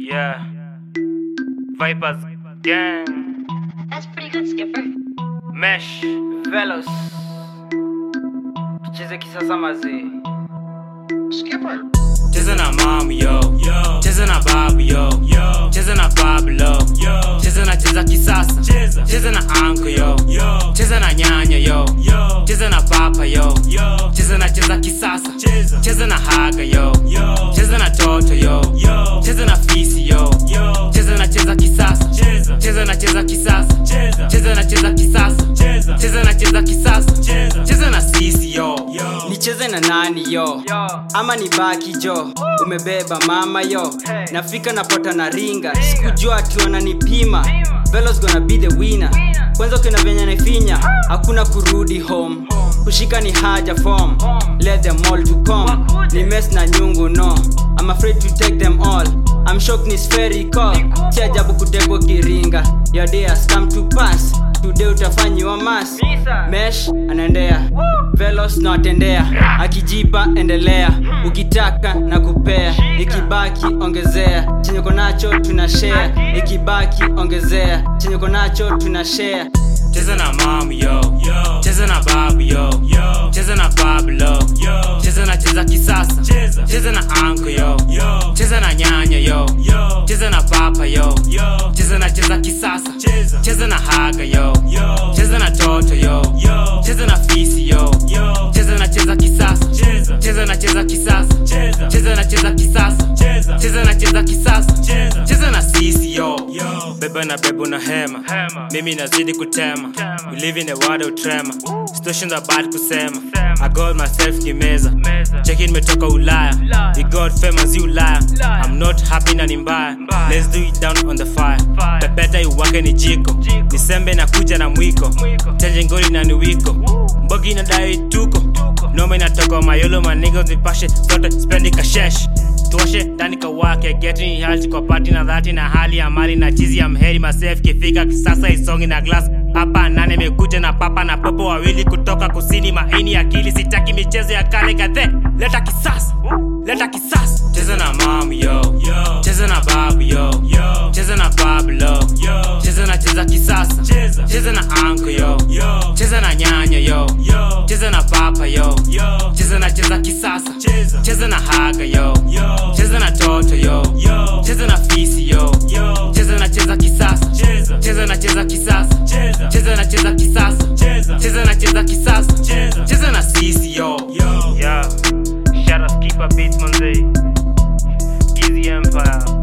Yeah. Vipers Gang. That's pretty good, Skipper. Mesh. Velos. Tucheze kisasa mazee. Skipper. Cheza na mom yo. Cheza na babu yo. Cheza na Pablo. Cheza na cheza kisasa. Cheza na uncle yo. Cheza na nyanya yo. Cheza na papa yo. Cheza na cheza kisasa. Cheza na haga yo. Cheza na toto yo. Cheza na fisi yo. Cheza na cheza kisasa. Cheza na cheza kisasa. Cheza na cheza kisasa. Cheza na cheza kisasa. Cheza na sisi yo. Nicheze na nani yo? Ama ni baki jo? Umebeba mama yo. Nafika napota na ringa. Sikujua ati wananipima. Velos gonna be the winner. Kwanza kina venye naifinya, hakuna kurudi home. Kushika ni haja form. Let them all to come. Ni mess na nyungu no. I'm afraid to take them all. I'm shocked ni spherical. Si ajabu kutegwa kiringa. Your day has come to pass. Today utafanyiwa mass. Mesh anaendea, Velos na atendea. Akijipa endelea, ukitaka na kupea. Ikibaki ongezea, chenye uko nacho tunashare. Ikibaki ongezea, chenye uko nacho tunashare. Cheza na mom yo. Cheza na babu yo. Cheza na Pablo. Cheza na cheza kisasa. Cheza na uncle yo. Cheza na nyanya yo. Cheza na papa yo. Cheza na cheza kisasa. Cheza na haga yo. Cheza na toto yo. Cheza na fisi yo. Cheza na cheza kisasa. Cheza na cheza kisasa. Cheza na cheza kisasa. Cheza na cheza kisasa. Cheza na sisi yo. Beba na bebo na hema. Mimi nazidi kutema. We live in a world of trema. Situations are bad kusema. I got myself kimeza. Check in metoka Ulaya. We got famous you liar. I'm not happy na nimbaya. Let's do it down on the fire. Pepeta iwake ni jiko. Nisembe na kuja na mwiko. Change ngoli na niwiko. Mbogi na dai tuko. Nome inatoka mayolo manigo nipashe zote spendi kashesh. Tuoshe ndani kawake getting healthy kwa party na dhati na hali ya mali na chizi ya mheri myself kifika kisasa isongi na glass. Hapa nane mekuja na papa na popo wawili kutoka kusini maini akili sitaki michezo ya kale kadhe. Leta kisasa. Leta kisasa. Cheza na mom yo. Cheza na babu yo. Cheza na Pablo. Cheza na cheza kisasa. Cheza na uncle yo. Cheza na nyanya yo. Cheza na papa yo. Cheza na cheza kisasa. Cheza na haga yo. Cheza na toto yo. Cheza na fisi yo. Cheza na cheza kisasa. Cheza na cheza kisasa. Cheza na cheza kisasa. Cheza na cheza kisasa. Cheza na sisi yo. Yeah. Shout out Skipper Beats Monday. Easy Empire.